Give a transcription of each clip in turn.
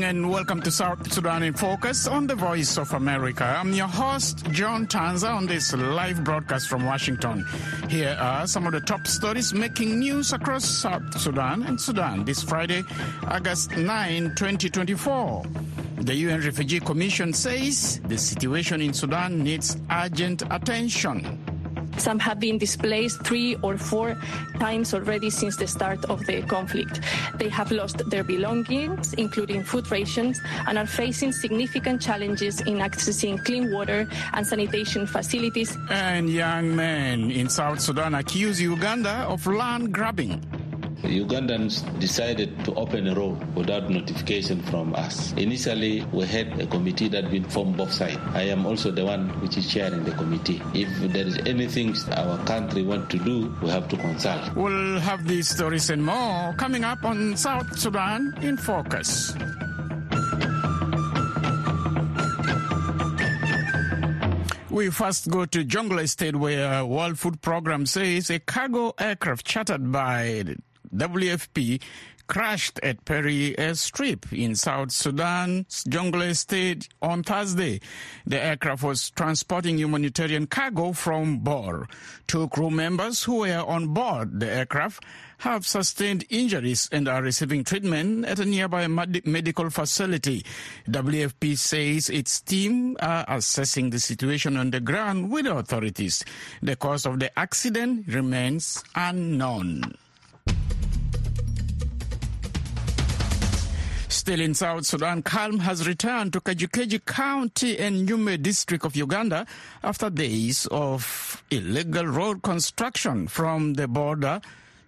and welcome to South Sudan in Focus on the Voice of America. I'm your host, John Tanza, on this live broadcast from Washington. Here are some of the top stories making news across South Sudan and Sudan this Friday, August 9, 2024. The UN Refugee Commission says the situation in Sudan needs urgent attention. Some have been displaced 3 or 4 times already since the start of the conflict. They have lost their belongings, including food rations, and are facing significant challenges in accessing clean water and sanitation facilities. And young men in South Sudan accuse Uganda of land grabbing. Ugandans decided to open a road without notification from us. Initially, we had a committee that had been formed both sides. I am also the one which is chairing the committee. If there is anything our country want to do, we have to consult. We'll have these stories and more coming up on South Sudan in Focus. We first go to Jonglei State, where World Food Programme says a cargo aircraft chartered by WFP crashed at Peri Airstrip in South Sudan's Jonglei State on Thursday. The aircraft was transporting humanitarian cargo from Bor. 2 crew members who were on board the aircraft have sustained injuries and are receiving treatment at a nearby medical facility. WFP says its team are assessing the situation on the ground with the authorities. The cause of the accident remains unknown. Still in South Sudan, calm has returned to Kajukeji County and Nyume district of Uganda after days of illegal road construction from the border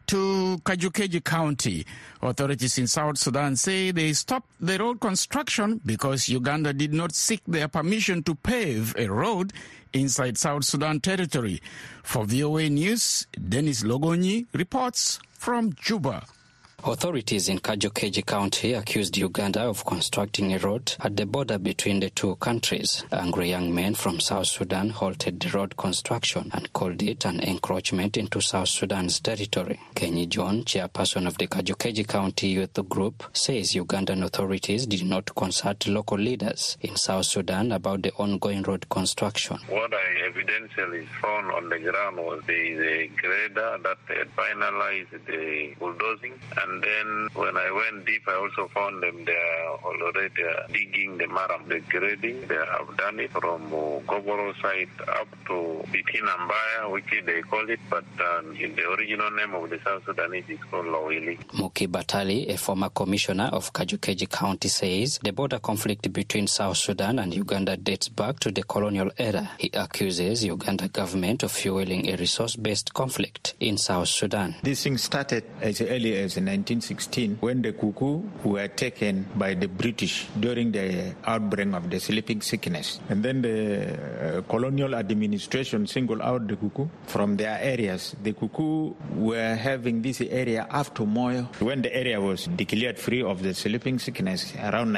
to Kajukeji County. Authorities in South Sudan say they stopped the road construction because Uganda did not seek their permission to pave a road inside South Sudan territory. For VOA News, Dennis Logonyi reports from Juba. Authorities in Kajukeji County accused Uganda of constructing a road at the border between the 2 countries. Angry young men from South Sudan halted the road construction and called it an encroachment into South Sudan's territory. Kenny John, chairperson of the Kajukeji County Youth Group, says Ugandan authorities did not consult local leaders in South Sudan about the ongoing road construction. What I evidentially found on the ground was the grader that had finalized the bulldozing. And then when I went deep, I also found them there already digging the maram, the grading. They have done it from Goboro site up to Bitinambaya, which they call it, but in the original name of the South Sudanese is called Lawili. Muki Batali, a former commissioner of Kajukeji County, says the border conflict between South Sudan and Uganda dates back to the colonial era. He accuses Uganda government of fueling a resource-based conflict in South Sudan. This thing started as early as 1916 when the Kuku were taken by the British during the outbreak of the sleeping sickness. And then the colonial administration singled out the Kuku from their areas. The Kuku were having this area after Moyo. When the area was declared free of the sleeping sickness around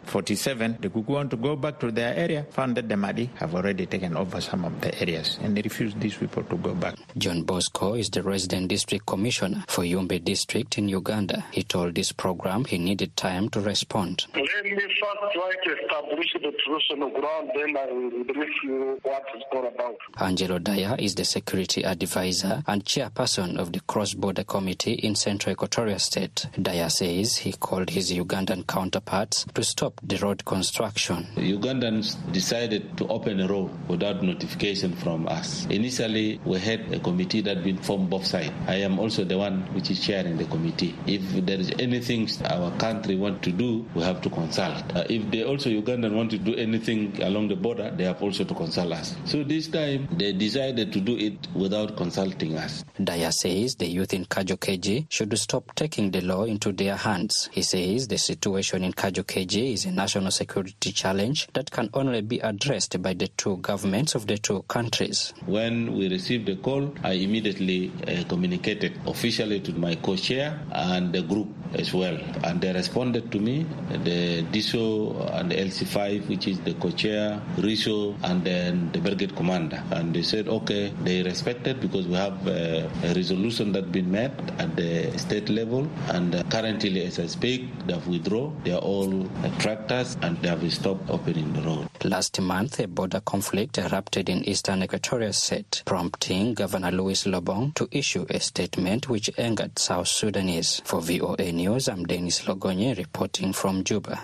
1947, the Kuku want to go back to their area, found that the Mahdi have already taken over some of the areas and they refused these people to go back. John Bosco is the resident district commissioner for Yumbe district in Uganda. He told this program he needed time to respond. Let me first try to establish the truth on the ground, then I will brief you what it's all about. Angelo Daya is the security advisor and chairperson of the cross-border committee in Central Equatoria State. Daya says he called his Ugandan counterparts to stop the road construction. The Ugandans decided to open a road without notification from us. Initially, we had a committee that had been formed both sides. I am also the one which is chairing the committee. If there is anything our country want to do, we have to consult. If they also Ugandan want to do anything along the border, they have also to consult us. So this time, they decided to do it without consulting us. Daya says the youth in Kajukeji should stop taking the law into their hands. He says the situation in Kajukeji is a national security challenge that can only be addressed by the 2 governments of the 2 countries. When we received the call, I immediately communicated officially to my co-chair and the group as well. And they responded to me, the DISO and the LC5, which is the co-chair, RISO, and then the brigade commander. And they said, okay, they respected because we have a resolution that's been met at the state level. And currently, as I speak, they have withdrawn. They are all tractors and they have stopped opening the road. Last month, a border conflict erupted in eastern Equatorial State, prompting Governor Louis Lobong to issue a statement which angered South Sudanese. For VOA News, I'm Dennis Logonye reporting from Juba.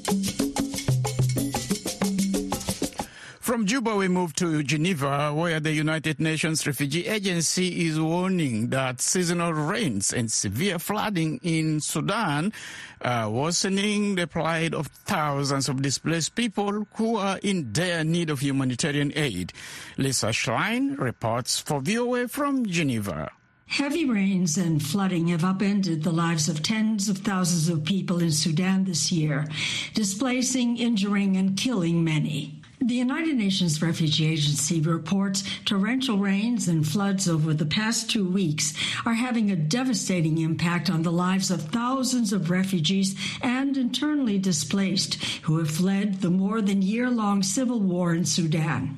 From Juba, we move to Geneva, where the United Nations Refugee Agency is warning that seasonal rains and severe flooding in Sudan are worsening the plight of thousands of displaced people who are in dire need of humanitarian aid. Lisa Schlein reports for VOA from Geneva. Heavy rains and flooding have upended the lives of tens of thousands of people in Sudan this year, displacing, injuring, and killing many. The United Nations Refugee Agency reports torrential rains and floods over the past 2 weeks are having a devastating impact on the lives of thousands of refugees and internally displaced who have fled the more than year-long civil war in Sudan.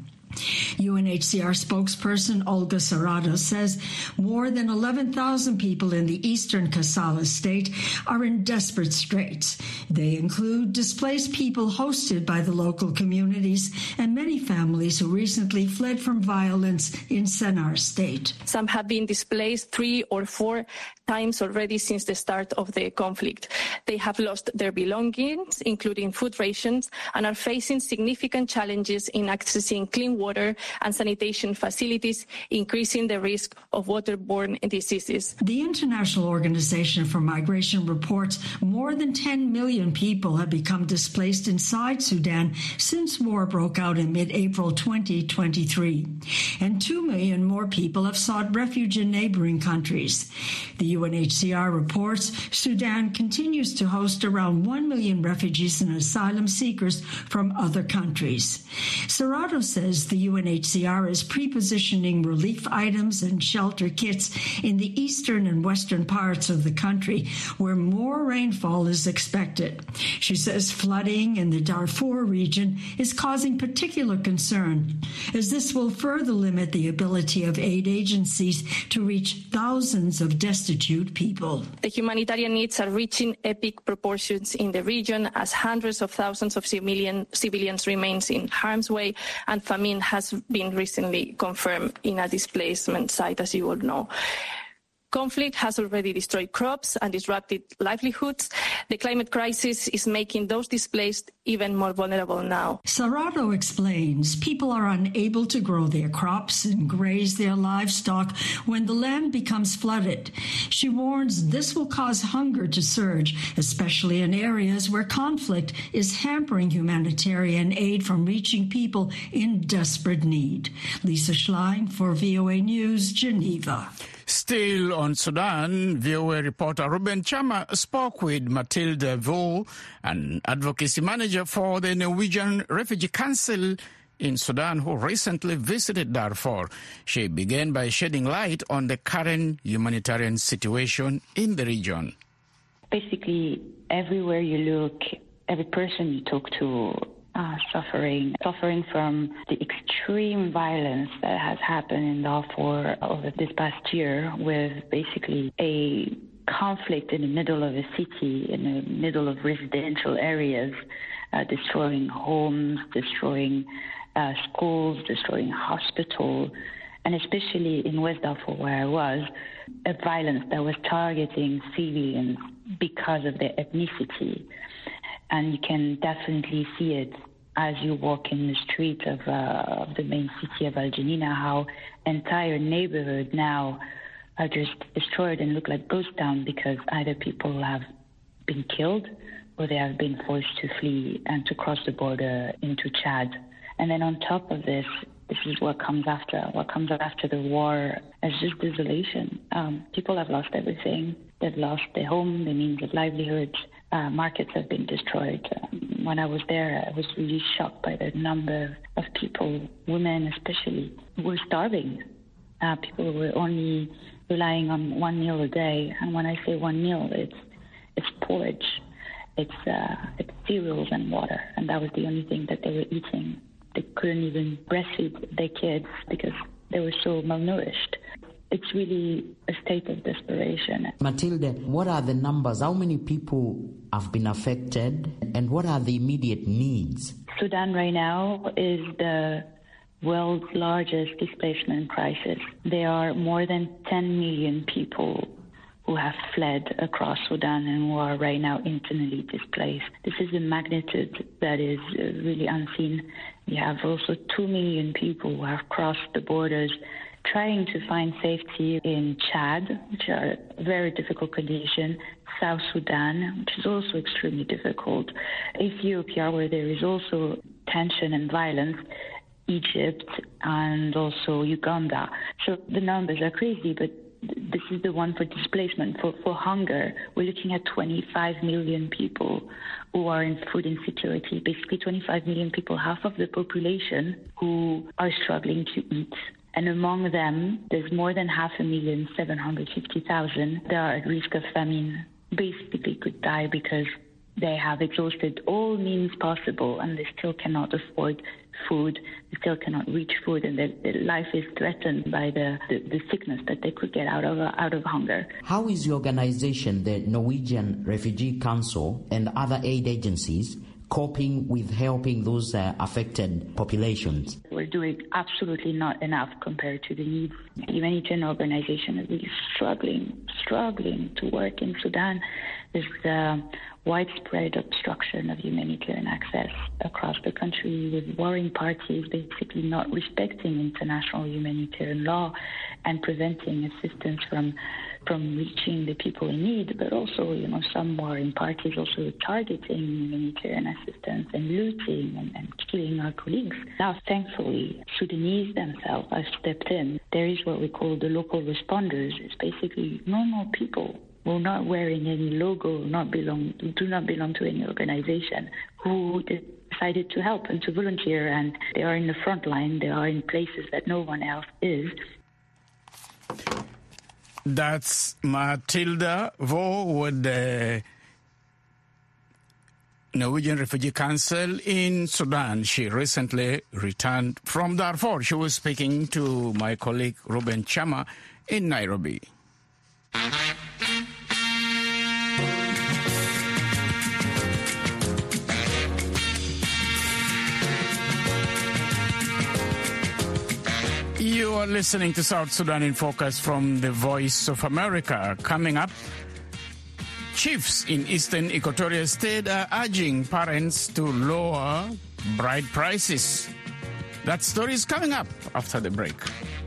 UNHCR spokesperson Olga Sarado says more than 11,000 people in the eastern Kassala state are in desperate straits. They include displaced people hosted by the local communities and many families who recently fled from violence in Sennar state. Some have been displaced 3 or 4 times already since the start of the conflict. They have lost their belongings, including food rations, and are facing significant challenges in accessing clean water and sanitation facilities, increasing the risk of waterborne diseases. The International Organization for Migration reports more than 10 million people have become displaced inside Sudan since war broke out in mid-April 2023, and 2 million more people have sought refuge in neighboring countries. The UNHCR reports Sudan continues to host around 1 million refugees and asylum seekers from other countries. Sarado says the UNHCR is pre-positioning relief items and shelter kits in the eastern and western parts of the country where more rainfall is expected. She says flooding in the Darfur region is causing particular concern, as this will further limit the ability of aid agencies to reach thousands of destitute people. The humanitarian needs are reaching epic proportions in the region as hundreds of thousands of civilians remain in harm's way, and famine has been recently confirmed in a displacement site, as you all know. Conflict has already destroyed crops and disrupted livelihoods. The climate crisis is making those displaced even more vulnerable now. Sarado explains people are unable to grow their crops and graze their livestock when the land becomes flooded. She warns this will cause hunger to surge, especially in areas where conflict is hampering humanitarian aid from reaching people in desperate need. Lisa Schlein for VOA News, Geneva. Still on Sudan, VOA reporter Ruben Chama spoke with Matilda Vo, an advocacy manager for the Norwegian Refugee Council in Sudan, who recently visited Darfur. She began by shedding light on the current humanitarian situation in the region. Basically, everywhere you look, every person you talk to suffering from the extreme violence that has happened in Darfur over this past year, with basically a conflict in the middle of a city, in the middle of residential areas, destroying homes, destroying schools, destroying hospitals, and especially in West Darfur where I was, a violence that was targeting civilians because of their ethnicity. And you can definitely see it as you walk in the street of the main city of Al Janina, how entire neighborhoods now are just destroyed and look like ghost towns because either people have been killed or they have been forced to flee and to cross the border into Chad. And then on top of this, this is what comes after. What comes after the war is just desolation. People have lost everything. They've lost their home, their means of livelihood. Markets have been destroyed. When I was there, I was really shocked by the number of people, women especially, who were starving. People were only relying on one meal a day. And when I say one meal, it's porridge, it's cereals and water, and that was the only thing that they were eating. They couldn't even breastfeed their kids because they were so malnourished. It's really a state of desperation. Matilda, what are the numbers? How many people have been affected, and what are the immediate needs? Sudan right now is the world's largest displacement crisis. There are more than 10 million people who have fled across Sudan and who are right now internally displaced. This is a magnitude that is really unseen. You have also 2 million people who have crossed the borders trying to find safety in Chad, which are a very difficult condition, South Sudan, which is also extremely difficult, Ethiopia, where there is also tension and violence, Egypt, and also Uganda. So the numbers are crazy, but this is the one for displacement. For hunger, we're looking at 25 million people who are in food insecurity, basically 25 million people, half of the population, who are struggling to eat. And among them, there's more than 5,750,000 that are at risk of famine, basically could die because they have exhausted all means possible and they still cannot afford food, they still cannot reach food, and their life is threatened by the sickness that they could get out of hunger. How is your organization, the Norwegian Refugee Council, and other aid agencies coping with helping those affected populations? We're doing absolutely not enough compared to the needs. The humanitarian organization is really struggling to work in Sudan. There's widespread obstruction of humanitarian access across the country, with warring parties basically not respecting international humanitarian law and preventing assistance from reaching the people in need, but also, some warring parties also targeting humanitarian assistance and looting and killing our colleagues. Now, thankfully, Sudanese themselves have stepped in. There is what we call the local responders. It's basically normal people who are not wearing any logo, do not belong to any organization, who decided to help and to volunteer, and they are in the front line. They are in places that no one else is. That's Matilda Vo with the Norwegian Refugee Council in Sudan. She recently returned from Darfur. She was speaking to my colleague Ruben Chama in Nairobi. You are listening to South Sudan in Focus from the Voice of America. Coming up, chiefs in eastern Equatorial State are urging parents to lower bride prices. That story is coming up after the break.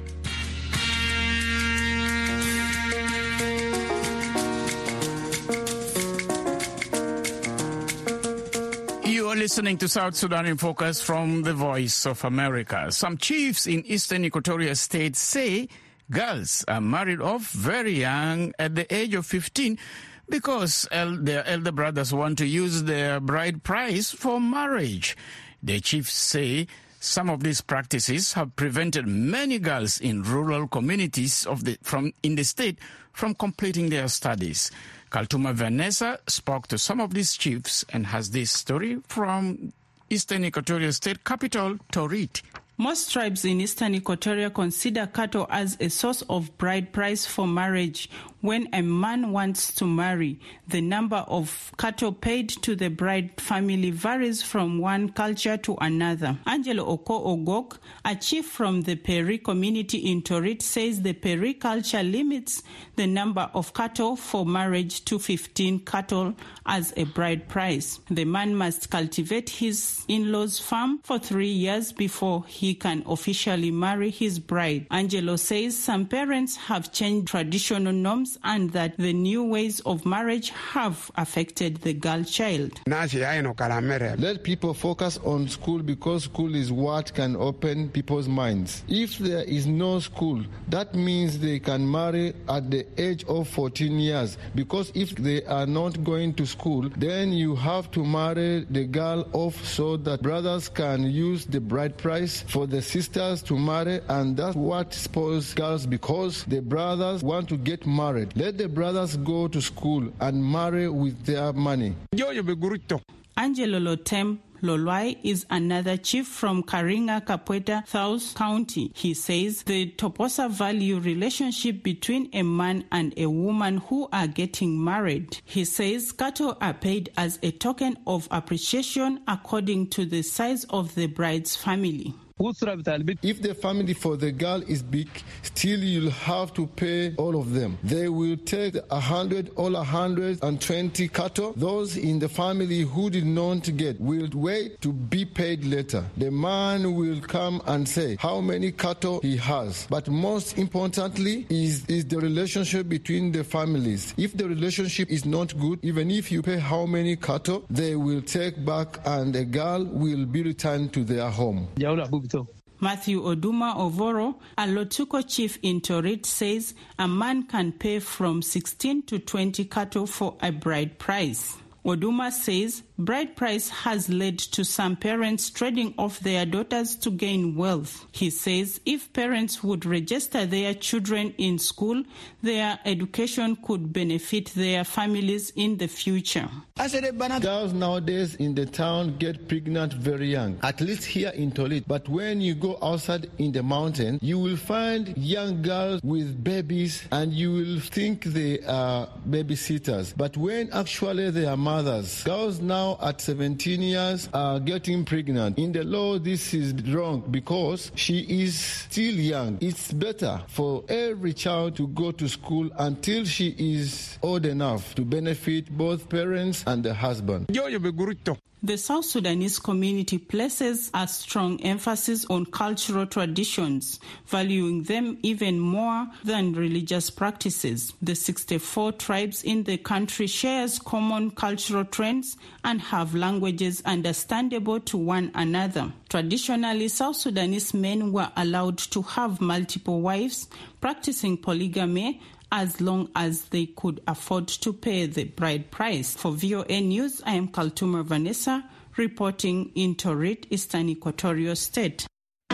You are listening to South Sudan in Focus from the Voice of America. Some chiefs in eastern Equatorial State say girls are married off very young at the age of 15 because their elder brothers want to use their bride price for marriage. The chiefs say some of these practices have prevented many girls in rural communities in the state from completing their studies. Kaltuma Vanessa spoke to some of these chiefs and has this story from eastern Equatorial State capital, Torit. Most tribes in eastern Equatoria consider cattle as a source of bride price for marriage. When a man wants to marry, the number of cattle paid to the bride family varies from one culture to another. Angelo Oko Ogok, a chief from the Peri community in Torit, says the Peri culture limits the number of cattle for marriage to 15 cattle as a bride price. The man must cultivate his in-laws' farm for 3 years before he can officially marry his bride. Angelo says some parents have changed traditional norms and that the new ways of marriage have affected the girl child. Let people focus on school because school is what can open people's minds. If there is no school, that means they can marry at the age of 14 years, because if they are not going to school, then you have to marry the girl off so that brothers can use the bride price for for the sisters to marry, and that's what spoils girls, because the brothers want to get married. Let the brothers go to school and marry with their money. Angelo Lotem Lolwai is another chief from Karinga Kapweta South County. He says the Toposa value relationship between a man and a woman who are getting married. He says cattle are paid as a token of appreciation according to the size of the bride's family. If the family for the girl is big, still you'll have to pay all of them. They will take 100 or 120 cattle. Those in the family who did not get will wait to be paid later. The man will come and say how many cattle he has. But most importantly is the relationship between the families. If the relationship is not good, even if you pay how many cattle, they will take back and the girl will be returned to their home. Matthew Oduma Ovoro, a Lotuko chief in Torit, says a man can pay from 16 to 20 cattle for a bride price. Oduma says bride price has led to some parents trading off their daughters to gain wealth. He says if parents would register their children in school, their education could benefit their families in the future. Girls nowadays in the town get pregnant very young, at least here in Tolit. But when you go outside in the mountain, you will find young girls with babies and you will think they are babysitters. But when actually they are mothers, girls now at 17 years are getting pregnant. In the law, this is wrong because she is still young. It's better for every child to go to school until she is old enough to benefit both parents and the husband. The South Sudanese community places a strong emphasis on cultural traditions, valuing them even more than religious practices. The 64 tribes in the country shares common cultural trends and have languages understandable to one another. Traditionally, South Sudanese men were allowed to have multiple wives, practicing polygamy, as long as they could afford to pay the bride price. For VOA News, I am Kaltuma Vanessa, reporting in Torit, Eastern Equatorial State.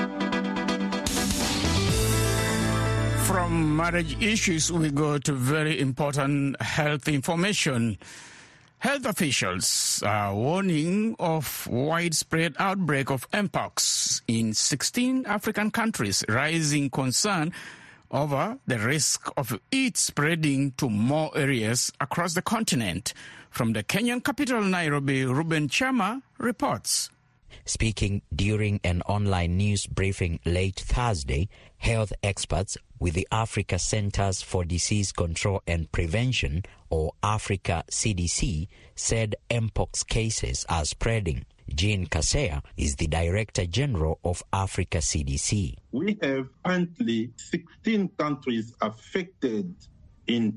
From marriage issues, we go to very important health information. Health officials are warning of widespread outbreak of Mpox in 16 African countries, raising concern over the risk of it spreading to more areas across the continent. From the Kenyan capital, Nairobi, Ruben Chama reports. Speaking during an online news briefing late Thursday, health experts with the Africa Centers for Disease Control and Prevention, or Africa CDC, said Mpox cases are spreading. Jean Kaseya is the Director General of Africa CDC. We have currently 16 countries affected in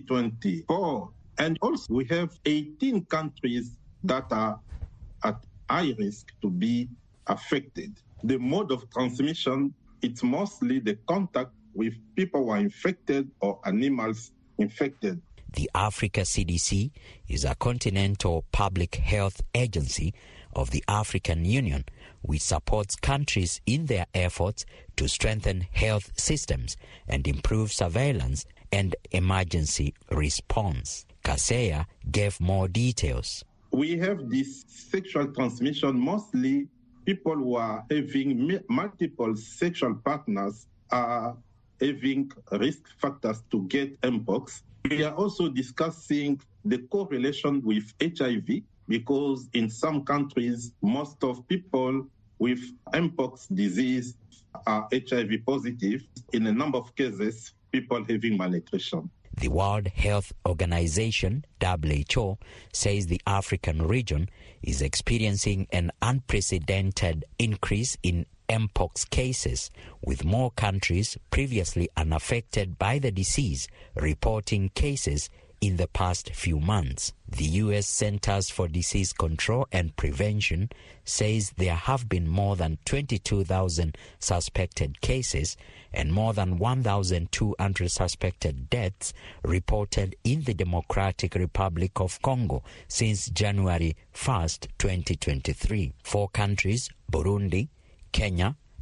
2024, and also we have 18 countries that are at high risk to be affected. The mode of transmission, it's mostly the contact with people who are infected or animals infected. The Africa CDC is a continental public health agency of the African Union, which supports countries in their efforts to strengthen health systems and improve surveillance and emergency response. Kaseya gave more details. We have this sexual transmission, mostly people who are having multiple sexual partners are having risk factors to get Mpox. We are also discussing the correlation with HIV, because in some countries, most of people with Mpox disease are HIV positive. In a number of cases, people having malnutrition. The World Health Organization, WHO, says the African region is experiencing an unprecedented increase in Mpox cases, with more countries previously unaffected by the disease reporting cases in the past few months. The U.S. Centers for Disease Control and Prevention says there have been more than 22,000 suspected cases and more than 1,200 suspected deaths reported in the Democratic Republic of Congo since January 1st, 2023. 4 countries, Burundi, Kenya,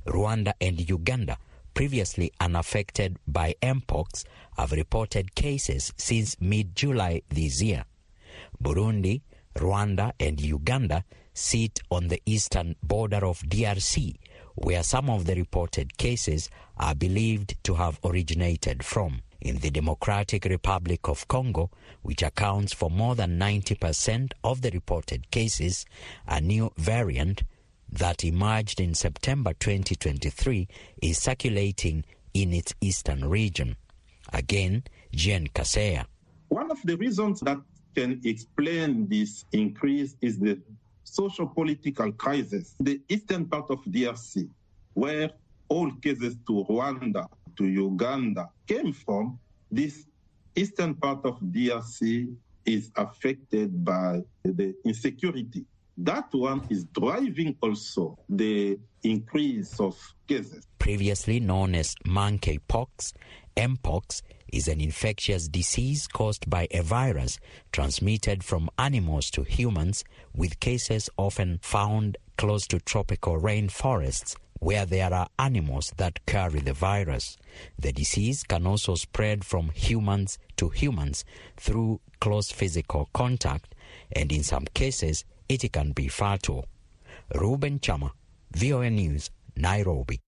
Rwanda and Uganda, previously unaffected by Mpox, have reported cases since mid-July this year. Burundi, Rwanda and Uganda sit on the eastern border of DRC, where some of the reported cases are believed to have originated from. In the Democratic Republic of Congo, which accounts for more than 90% of the reported cases, a new variant that emerged in September 2023 is circulating in its eastern region. Again, Jean Kaseya. One of the reasons that can explain this increase is the socio-political crisis. The eastern part of DRC, where all cases to Rwanda, to Uganda came from, this eastern part of DRC is affected by the insecurity. That one is driving also the increase of cases. Previously known as monkeypox, Mpox is an infectious disease caused by a virus transmitted from animals to humans, with cases often found close to tropical rainforests where there are animals that carry the virus. The disease can also spread from humans to humans through close physical contact, and in some cases, it can be fatal. Ruben Chama, VOA News, Nairobi.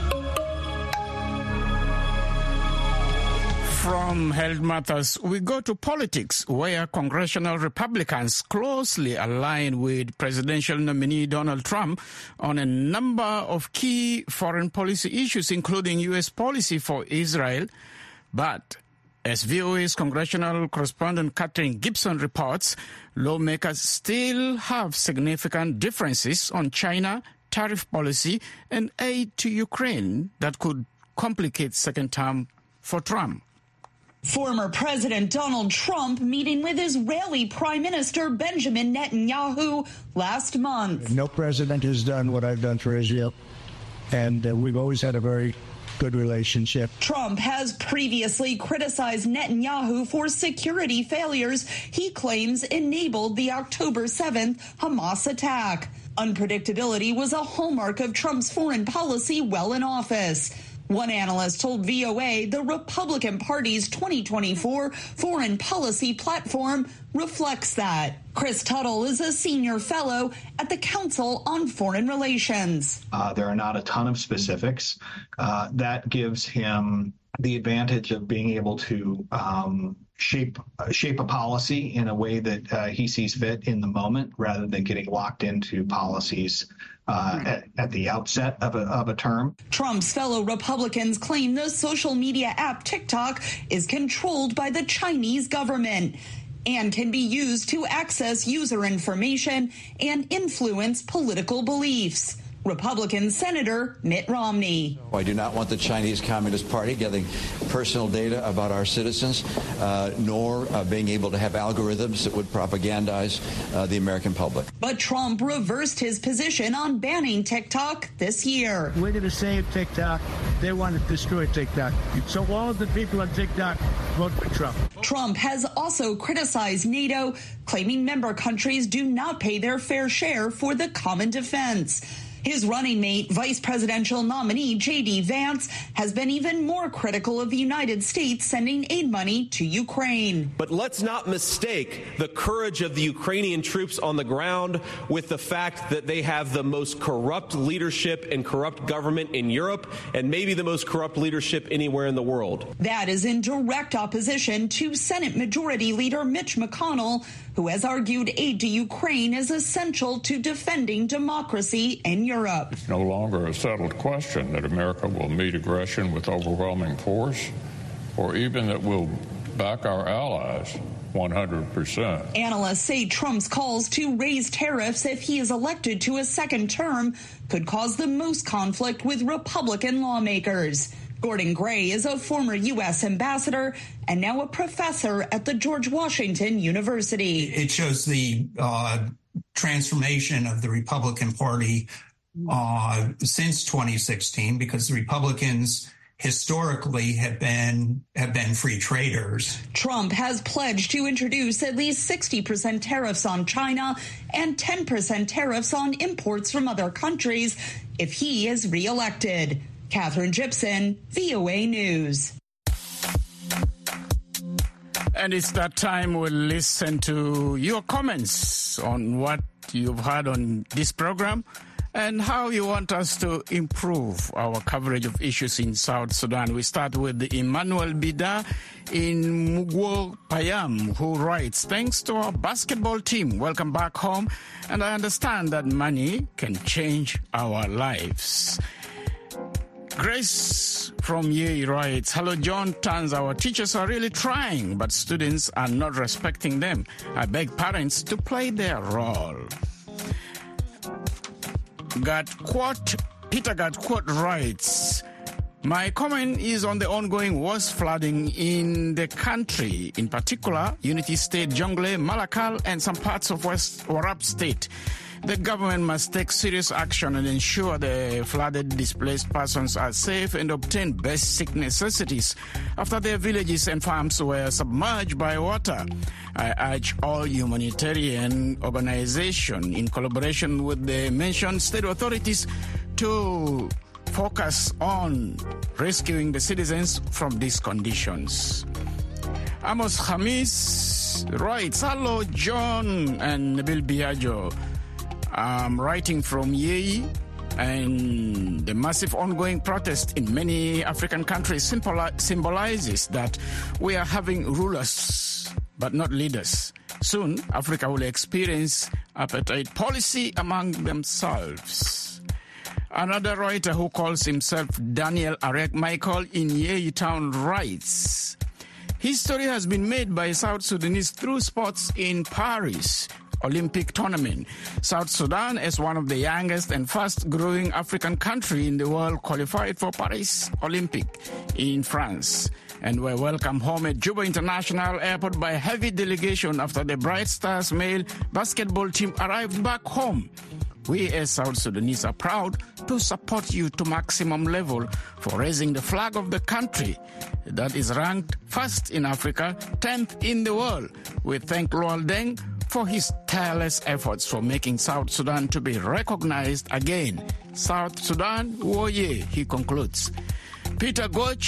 From health matters, we go to politics, where congressional Republicans closely align with presidential nominee Donald Trump on a number of key foreign policy issues, including U.S. policy for Israel. But as VOA's congressional correspondent Catherine Gibson reports, lawmakers still have significant differences on China, tariff policy, and aid to Ukraine that could complicate second term for Trump. Former President Donald Trump meeting with Israeli Prime Minister Benjamin Netanyahu last month. No president has done what I've done for Israel, and we've always had a very good relationship. Trump has previously criticized Netanyahu for security failures he claims enabled the October 7th Hamas attack. Unpredictability was a hallmark of Trump's foreign policy while in office. One analyst told VOA the Republican Party's 2024 foreign policy platform reflects that. Chris Tuttle is a senior fellow at the Council on Foreign Relations. There are not a ton of specifics. That gives him the advantage of being able to shape a policy in a way that he sees fit in the moment, rather than getting locked into policies at the outset of a term. Trump's fellow Republicans claim the social media app TikTok is controlled by the Chinese government and can be used to access user information and influence political beliefs. Republican Senator Mitt Romney. I do not want the Chinese Communist Party getting personal data about our citizens, nor being able to have algorithms that would propagandize the American public. But Trump reversed his position on banning TikTok this year. We're going to save TikTok. They want to destroy TikTok. So all of the people on TikTok vote for Trump. Trump has also criticized NATO, claiming member countries do not pay their fair share for the common defense. His running mate, vice presidential nominee J.D. Vance, has been even more critical of the United States sending aid money to Ukraine. But let's not mistake the courage of the Ukrainian troops on the ground with the fact that they have the most corrupt leadership and corrupt government in Europe, and maybe the most corrupt leadership anywhere in the world. That is in direct opposition to Senate Majority Leader Mitch McConnell, who has argued aid to Ukraine is essential to defending democracy in Europe. It's no longer a settled question that America will meet aggression with overwhelming force, or even that we'll back our allies 100%. Analysts say Trump's calls to raise tariffs if he is elected to a second term could cause the most conflict with Republican lawmakers. Gordon Gray is a former U.S. ambassador and now a professor at the George Washington University. It shows the transformation of the Republican Party since 2016, because the Republicans historically have been free traders. Trump has pledged to introduce at least 60% tariffs on China and 10% tariffs on imports from other countries if he is reelected. Catherine Gibson, VOA News. And it's that time we'll listen to your comments on what you've heard on this program and how you want us to improve our coverage of issues in South Sudan. We start with Emmanuel Bida in Mugwo Payam, who writes, thanks to our basketball team, welcome back home, and I understand that money can change our lives. Grace from Ye writes, hello, John Tanz. Our teachers are really trying, but students are not respecting them. I beg parents to play their role. Peter Gadquart writes, my comment is on the ongoing worst flooding in the country, in particular, Unity State, Jonglei, Malakal, and some parts of West Warrap State. The government must take serious action and ensure the flooded displaced persons are safe and obtain basic necessities after their villages and farms were submerged by water. I urge all humanitarian organizations in collaboration with the mentioned state authorities to focus on rescuing the citizens from these conditions. Amos Hamis writes, hello, John and Nabil Biagio. I'm writing from Yei, and the massive ongoing protest in many African countries symbolizes that we are having rulers but not leaders. Soon, Africa will experience apartheid policy among themselves. Another writer who calls himself Daniel Arek Michael in Yei Town writes, history has been made by South Sudanese through sports in Paris Olympic tournament. South Sudan, as one of the youngest and fast-growing African country in the world, qualified for Paris Olympic in France and were welcomed home at Juba International Airport by a heavy delegation after the Bright Stars male basketball team arrived back home. We as South Sudanese are proud to support you to maximum level for raising the flag of the country that is ranked first in Africa, 10th in the world. We thank Lual Deng for his tireless efforts for making South Sudan to be recognized again. South Sudan, woye, he concludes. Peter Goch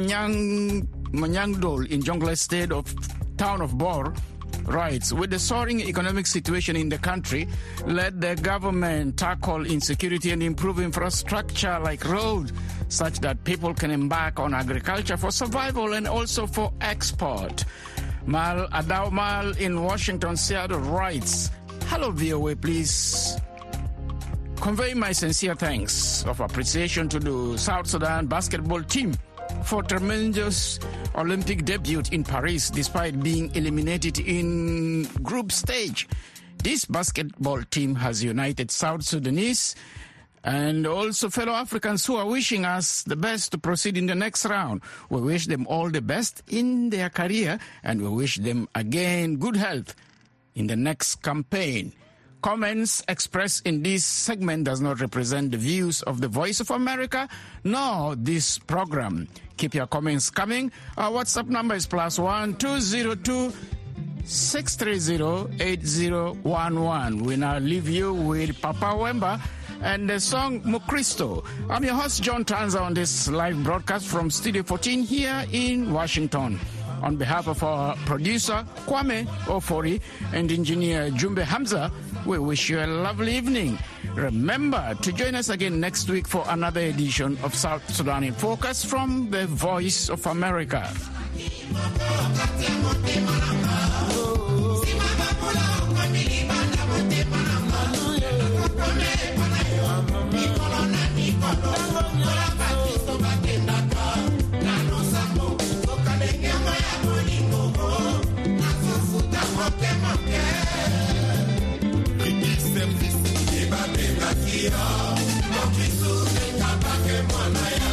Manyangdol in Jonglei State of town of Bor writes, with the soaring economic situation in the country, let the government tackle insecurity and improve infrastructure like roads, such that people can embark on agriculture for survival and also for export. Mal Adaumal in Washington, Seattle writes, hello VOA, please convey my sincere thanks of appreciation to the South Sudan basketball team for tremendous Olympic debut in Paris despite being eliminated in group stage. This basketball team has united South Sudanese and also fellow Africans who are wishing us the best to proceed in the next round. We wish them all the best in their career and we wish them again good health in the next campaign. Comments expressed in this segment does not represent the views of the Voice of America nor this program. Keep your comments coming. Our WhatsApp number is +1 202 630 8011. We now leave you with Papa Wemba and the song Mukristo. I'm your host, John Tanza, on this live broadcast from Studio 14 here in Washington. On behalf of our producer, Kwame Ofori, and engineer Jumbe Hamza, we wish you a lovely evening. Remember to join us again next week for another edition of South Sudan in Focus from the Voice of America. Service,